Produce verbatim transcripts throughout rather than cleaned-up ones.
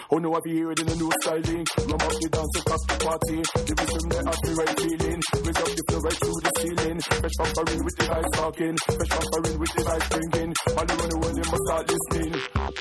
Oh no, I be here in the new styling. Rum up the dance and cock the party. The rhythm that have the right feeling. Raise up the flow right through the ceiling. Fresh pampering with the ice talking. Fresh pampering with the ice drinking. All around the world they must start listening.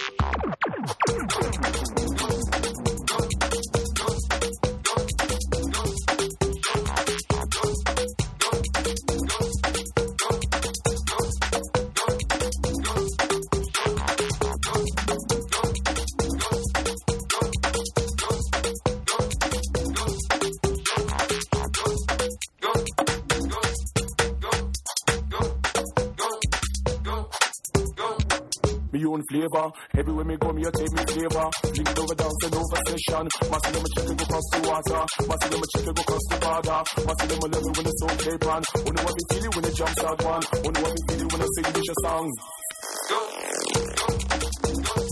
Flavor. Everywhere me go, me a take me flavor. Drink it over dance and over session. Massing them a check go cross the water. Massing them a check go cross the border. Massing them a level when the song play pan. Only what we feel it when the jump start one. Only what we feel it when I sing this song. Go, go, go.